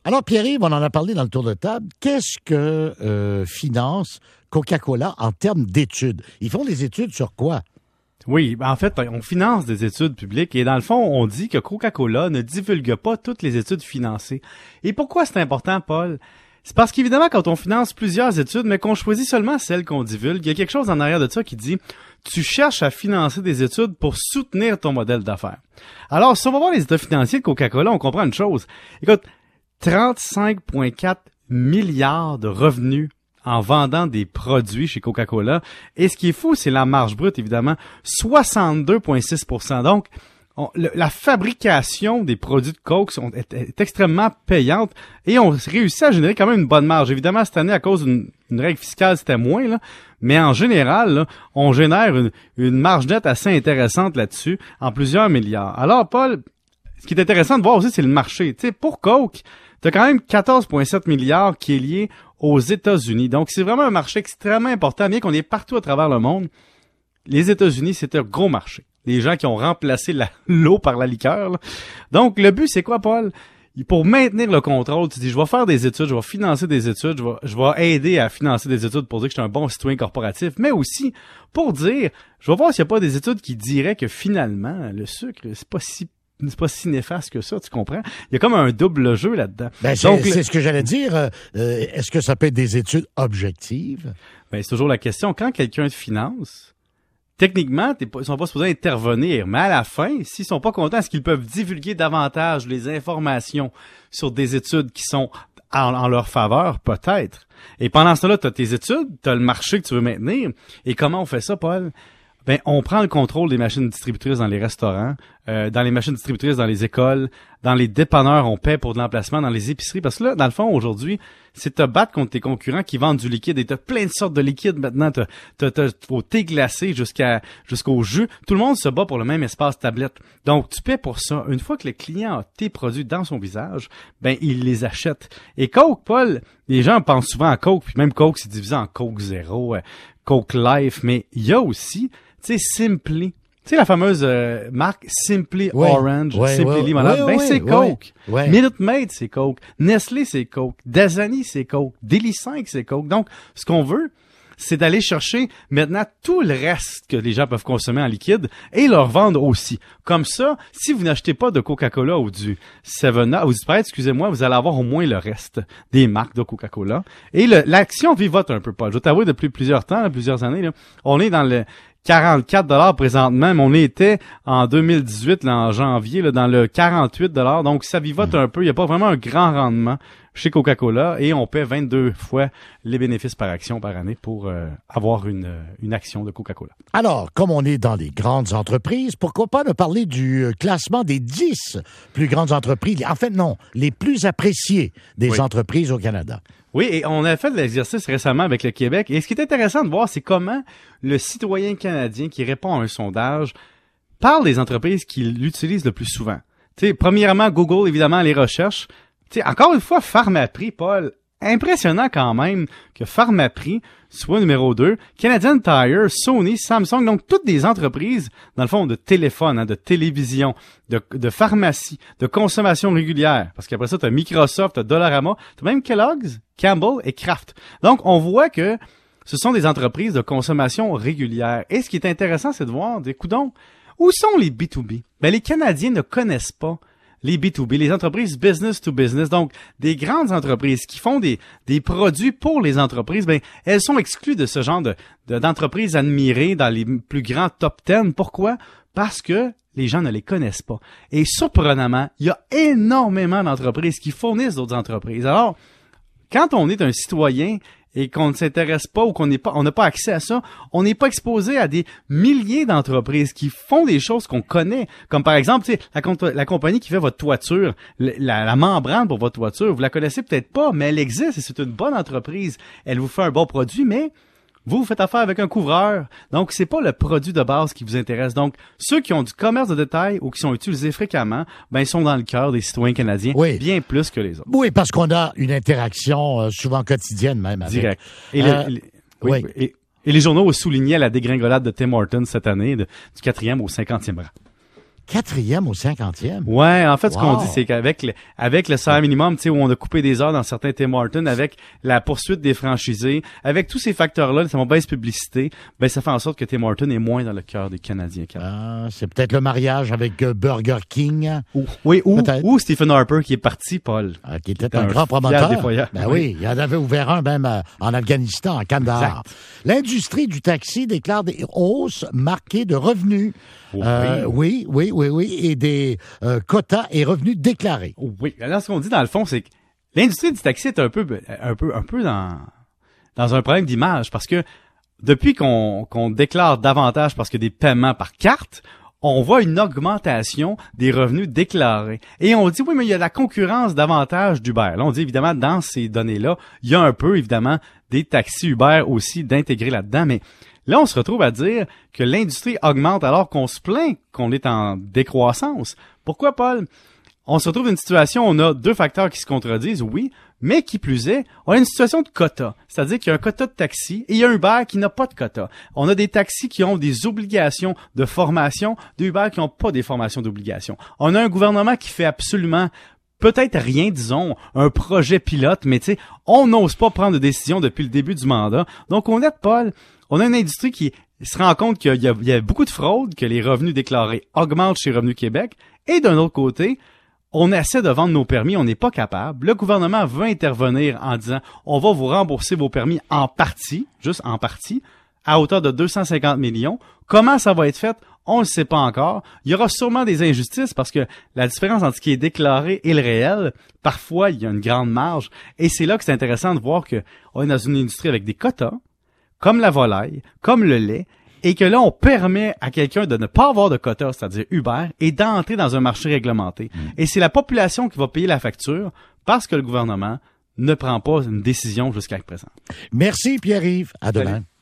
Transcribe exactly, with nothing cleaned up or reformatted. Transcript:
Alors, Pierre-Yves, on en a parlé dans le tour de table. Qu'est-ce que euh, finance Coca-Cola en termes d'études? Ils font des études sur quoi? Oui, ben en fait, on finance des études publiques et dans le fond, on dit que Coca-Cola ne divulgue pas toutes les études financées. Et pourquoi c'est important, Paul? C'est parce qu'évidemment, quand on finance plusieurs études, mais qu'on choisit seulement celles qu'on divulgue, il y a quelque chose en arrière de ça qui dit « Tu cherches à financer des études pour soutenir ton modèle d'affaires. » Alors, si on va voir les états financiers de Coca-Cola, on comprend une chose. Écoute, trente-cinq virgule quatre milliards de revenus en vendant des produits chez Coca-Cola. Et ce qui est fou, c'est la marge brute, évidemment, soixante-deux virgule six pour cent. Donc, on, le, la fabrication des produits de Coke sont, est, est extrêmement payante et on réussit à générer quand même une bonne marge. Évidemment, cette année, à cause d'une une règle fiscale, c'était moins, là, mais en général, là, on génère une, une marge nette assez intéressante là-dessus, en plusieurs milliards. Alors, Paul, ce qui est intéressant de voir aussi, c'est le marché. Tu sais, pour Coke, tu as quand même quatorze virgule sept milliards qui est lié aux États-Unis. Donc, c'est vraiment un marché extrêmement important, bien qu'on est partout à travers le monde. Les États-Unis, c'est un gros marché. Les gens qui ont remplacé la, l'eau par la liqueur, là. Donc, le but, c'est quoi, Paul? Pour maintenir le contrôle, tu dis, je vais faire des études, je vais financer des études, je vais, je vais aider à financer des études pour dire que je suis un bon citoyen corporatif, mais aussi pour dire, je vais voir s'il n'y a pas des études qui diraient que finalement, le sucre, c'est pas si c'est pas si néfaste que ça, tu comprends? Il y a comme un double jeu là-dedans. Ben, c'est, Donc, c'est ce que j'allais dire. Euh, est-ce que ça peut être des études objectives? Ben, c'est toujours la question. Quand quelqu'un te finance, techniquement, t'es pas, ils sont pas supposés intervenir. Mais à la fin, s'ils sont pas contents, est-ce qu'ils peuvent divulguer davantage les informations sur des études qui sont en, en leur faveur? Peut-être. Et pendant ce temps-là, t'as tes études, t'as le marché que tu veux maintenir. Et comment on fait ça, Paul? Ben, on prend le contrôle des machines distributrices dans les restaurants, euh, dans les machines distributrices dans les écoles, dans les dépanneurs, on paie pour de l'emplacement, dans les épiceries. Parce que là, dans le fond, aujourd'hui, c'est te battre contre tes concurrents qui vendent du liquide. Et t'as plein de sortes de liquides maintenant. T'as, t'as, t'as au thé glacé jusqu'à, jusqu'au jus. Tout le monde se bat pour le même espace tablette. Donc, tu paies pour ça. Une fois que le client a tes produits dans son visage, ben, il les achète. Et Coke, Paul, les gens pensent souvent à Coke, puis même Coke, c'est divisé en Coke Zero, euh, Coke Life, mais il y a aussi, tu sais, Simply. Tu sais, la fameuse euh, marque Simply oui, Orange, oui, Simply oui, Limonade, oui, ben oui, c'est Coke. Oui, oui. Minute Maid, c'est Coke. Nestlé, c'est Coke. Dasani, c'est Coke. Deli cinq, c'est Coke. Donc, ce qu'on veut, c'est d'aller chercher maintenant tout le reste que les gens peuvent consommer en liquide et leur vendre aussi. Comme ça, si vous n'achetez pas de Coca-Cola ou du seven up, ou du Sprite, excusez-moi, vous allez avoir au moins le reste des marques de Coca-Cola. Et le, l'action vivote un peu, Paul. Je vais t'avouer, depuis plusieurs temps, là, plusieurs années, là, on est dans le quarante-quatre dollars présentement, mais on était en deux mille dix-huit, là, en janvier, là, dans le quarante-huit dollars. Donc, ça vivote un peu. Il n'y a pas vraiment un grand rendement chez Coca-Cola et on paie vingt-deux fois les bénéfices par action par année pour euh, avoir une, une action de Coca-Cola. Alors, comme on est dans les grandes entreprises, pourquoi pas nous parler du classement des dix plus grandes entreprises, en fait non, les plus appréciées des oui. entreprises au Canada. Oui, et on a fait de l'exercice récemment avec le Québec. Et ce qui est intéressant de voir, c'est comment le citoyen canadien qui répond à un sondage parle des entreprises qu'il utilise le plus souvent. Tu sais, premièrement, Google, évidemment, les recherches. Tu sais, encore une fois, Pharmaprix, Paul, impressionnant quand même que Pharmaprix soit numéro deux, Canadian Tire, Sony, Samsung, donc toutes des entreprises, dans le fond, de téléphone, hein, de télévision, de, de pharmacie, de consommation régulière. Parce qu'après ça, t'as Microsoft, t'as Dollarama, t'as même Kellogg's, Campbell et Kraft. Donc, on voit que ce sont des entreprises de consommation régulière. Et ce qui est intéressant, c'est de voir, des coudons, où sont les B deux B? Ben, les Canadiens ne connaissent pas les B deux B, les entreprises business to business, donc des grandes entreprises qui font des, des produits pour les entreprises, ben, elles sont exclues de ce genre de, de, d'entreprises admirées dans les plus grands top dix. Pourquoi? Parce que les gens ne les connaissent pas. Et surprenamment, il y a énormément d'entreprises qui fournissent d'autres entreprises. Alors, quand on est un citoyen et qu'on ne s'intéresse pas ou qu'on n'est pas, on n'a pas accès à ça, on n'est pas exposé à des milliers d'entreprises qui font des choses qu'on connaît. Comme par exemple, tu sais, la, la compagnie qui fait votre toiture, la, la membrane pour votre toiture, vous la connaissez peut-être pas, mais elle existe et c'est une bonne entreprise. Elle vous fait un bon produit, mais vous, vous faites affaire avec un couvreur. Donc, c'est pas le produit de base qui vous intéresse. Donc, ceux qui ont du commerce de détail ou qui sont utilisés fréquemment, ben, ils sont dans le cœur des citoyens canadiens, oui. bien plus que les autres. Oui, parce qu'on a une interaction euh, souvent quotidienne même avec. Direct. Et, euh, le, les, oui, oui. Et, et les journaux ont souligné la dégringolade de Tim Hortons cette année, de, du quatrième au cinquantième rang. Quatrième au cinquantième. Ouais, en fait, ce Wow. qu'on dit, c'est qu'avec le, avec le salaire minimum, tu sais, où on a coupé des heures dans certains Tim Hortons, avec la poursuite des franchisés, avec tous ces facteurs-là, cette mauvaise publicité, ben, ça fait en sorte que Tim Hortons est moins dans le cœur des Canadiens. Ah, c'est peut-être le mariage avec euh, Burger King. Ou, oui, ou, Peut-être. ou Stephen Harper qui est parti, Paul. Ah, qui était C'était un, un grand fier promoteur. déployeur. Ben Oui. oui, il en avait ouvert un même euh, en Afghanistan, en Kandahar. Exact. L'industrie du taxi déclare des hausses marquées de revenus. Oui. Euh, oui, oui, oui, oui, et des euh, quotas et revenus déclarés. Oui. Alors, ce qu'on dit, dans le fond, c'est que l'industrie du taxi est un peu, un peu, un peu dans, dans un problème d'image parce que depuis qu'on, qu'on déclare davantage parce que des paiements par carte, on voit une augmentation des revenus déclarés. Et on dit, oui, mais il y a la concurrence davantage d'Uber. Là, on dit, évidemment, dans ces données-là, il y a un peu, évidemment, des taxis Uber aussi d'intégrer là-dedans. Mais là, on se retrouve à dire que l'industrie augmente alors qu'on se plaint qu'on est en décroissance. Pourquoi, Paul? On se retrouve dans une situation où on a deux facteurs qui se contredisent, oui, mais qui plus est, on a une situation de quota. C'est-à-dire qu'il y a un quota de taxi et il y a un Uber qui n'a pas de quota. On a des taxis qui ont des obligations de formation, des Uber qui n'ont pas des formations d'obligation. On a un gouvernement qui fait absolument peut-être rien, disons, un projet pilote, mais tu sais, on n'ose pas prendre de décision depuis le début du mandat. Donc, on est, Paul, on a une industrie qui se rend compte qu'il y a, il y a beaucoup de fraude, que les revenus déclarés augmentent chez Revenu Québec, et d'un autre côté, on essaie de vendre nos permis, on n'est pas capable. Le gouvernement veut intervenir en disant « On va vous rembourser vos permis en partie, juste en partie, à hauteur de deux cent cinquante millions. » Comment ça va être fait? On ne le sait pas encore. Il y aura sûrement des injustices parce que la différence entre ce qui est déclaré et le réel, parfois, il y a une grande marge. Et c'est là que c'est intéressant de voir qu'on est dans une industrie avec des quotas, comme la volaille, comme le lait, et que là, on permet à quelqu'un de ne pas avoir de quota, c'est-à-dire Uber, et d'entrer dans un marché réglementé. Mmh. Et c'est la population qui va payer la facture parce que le gouvernement ne prend pas une décision jusqu'à présent. Merci Pierre-Yves. À demain. Salut.